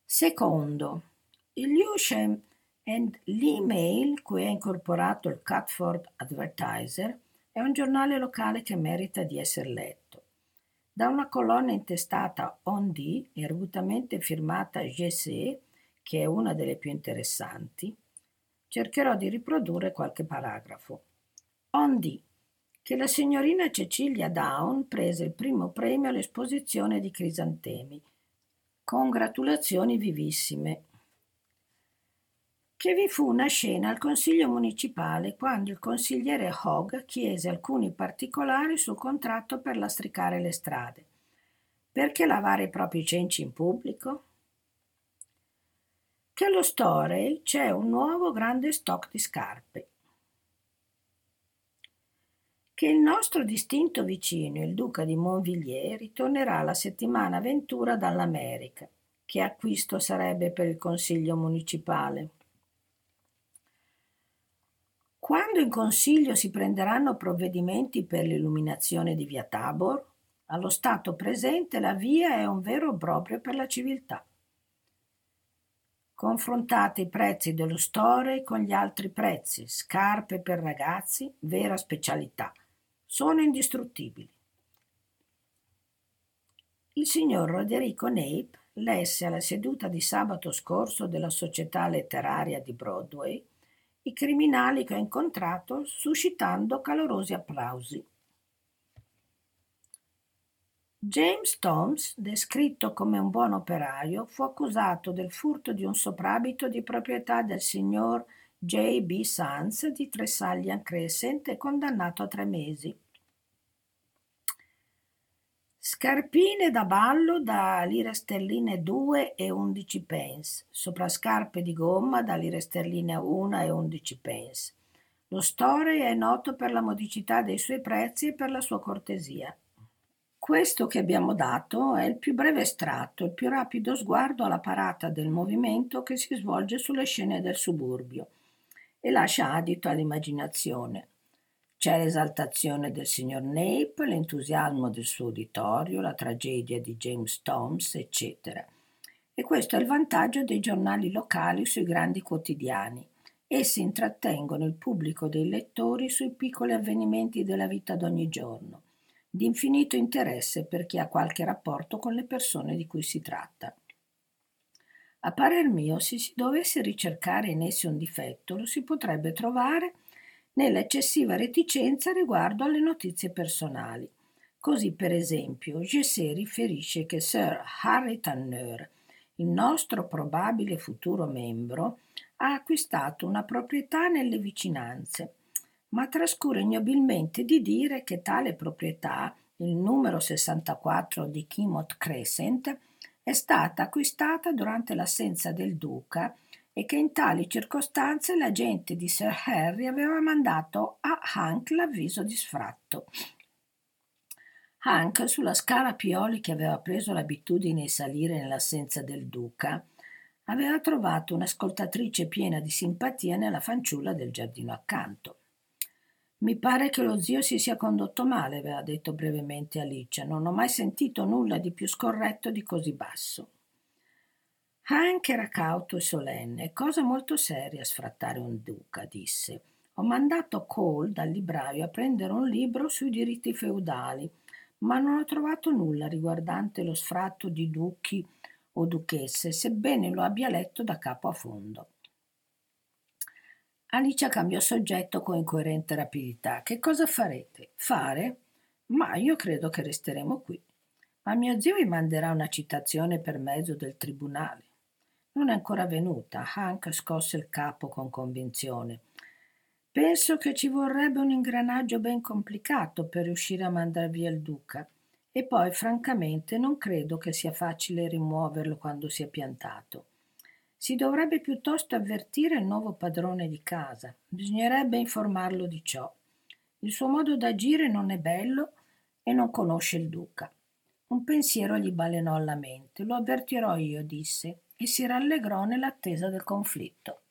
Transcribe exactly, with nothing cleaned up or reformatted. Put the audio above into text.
Secondo, il Lewisham and l'Email, cui è incorporato il Catford Advertiser, è un giornale locale che merita di essere letto. Da una colonna intestata On D e argutamente firmata Je sais, che è una delle più interessanti, cercherò di riprodurre qualche paragrafo. On D, che la signorina Cecilia Down prese il primo premio all'esposizione di Crisantemi. Congratulazioni vivissime. Che vi fu una scena al consiglio municipale quando il consigliere Hogg chiese alcuni particolari sul contratto per lastricare le strade. Perché lavare i propri cenci in pubblico? Che allo Storey c'è un nuovo grande stock di scarpe. Che il nostro distinto vicino, il duca di Monvilliers, ritornerà la settimana ventura dall'America. Che acquisto sarebbe per il consiglio municipale? Quando in consiglio si prenderanno provvedimenti per l'illuminazione di via Tabor, allo stato presente la via è un vero obbrobrio per la civiltà. Confrontate i prezzi dello Storey con gli altri prezzi, scarpe per ragazzi, vera specialità, sono indistruttibili. Il signor Roderico Nape lesse alla seduta di sabato scorso della Società Letteraria di Broadway i criminali che ho incontrato, suscitando calorosi applausi. James Toms, descritto come un buon operaio, fu accusato del furto di un soprabito di proprietà del signor J B Sands di Tresaglian Crescent e condannato a tre mesi. Scarpine da ballo da lire sterline due e undici pence, soprascarpe di gomma da lire sterline uno e undici pence. Lo Storey è noto per la modicità dei suoi prezzi e per la sua cortesia. Questo che abbiamo dato è il più breve estratto, il più rapido sguardo alla parata del movimento che si svolge sulle scene del suburbio e lascia adito all'immaginazione. C'è l'esaltazione del signor Nape, l'entusiasmo del suo uditorio, la tragedia di James Toms, eccetera. E questo è il vantaggio dei giornali locali sui grandi quotidiani. Essi intrattengono il pubblico dei lettori sui piccoli avvenimenti della vita d'ogni giorno, di infinito interesse per chi ha qualche rapporto con le persone di cui si tratta. A parer mio, se si dovesse ricercare in essi un difetto, lo si potrebbe trovare nell'eccessiva reticenza riguardo alle notizie personali. Così, per esempio, Jessé riferisce che Sir Harry Tanner, il nostro probabile futuro membro, ha acquistato una proprietà nelle vicinanze, ma trascura ignobilmente di dire che tale proprietà, il numero sessantaquattro di Kymot Crescent, è stata acquistata durante l'assenza del duca e che in tali circostanze l'agente di Sir Harry aveva mandato a Hank l'avviso di sfratto. Hank, sulla scala Pioli che aveva preso l'abitudine di salire nell'assenza del duca, aveva trovato un'ascoltatrice piena di simpatia nella fanciulla del giardino accanto. «Mi pare che lo zio si sia condotto male», aveva detto brevemente Alice. «Non ho mai sentito nulla di più scorretto di così basso». Hank era cauto e solenne. «È cosa molto seria sfrattare un duca», disse. «Ho mandato Cole dal libraio a prendere un libro sui diritti feudali, ma non ho trovato nulla riguardante lo sfratto di duchi o duchesse, sebbene lo abbia letto da capo a fondo». Alice cambiò soggetto con incoerente rapidità. «Che cosa farete?» «Fare? Ma io credo che resteremo qui. Ma mio zio vi manderà una citazione per mezzo del tribunale». «Non è ancora venuta». Hank scosse il capo con convinzione. «Penso che ci vorrebbe un ingranaggio ben complicato per riuscire a mandar via il duca. E poi, francamente, non credo che sia facile rimuoverlo quando si è piantato. Si dovrebbe piuttosto avvertire il nuovo padrone di casa. Bisognerebbe informarlo di ciò. Il suo modo d'agire non è bello e non conosce il duca». Un pensiero gli balenò alla mente. «Lo avvertirò io», disse, e si rallegrò nell'attesa del conflitto.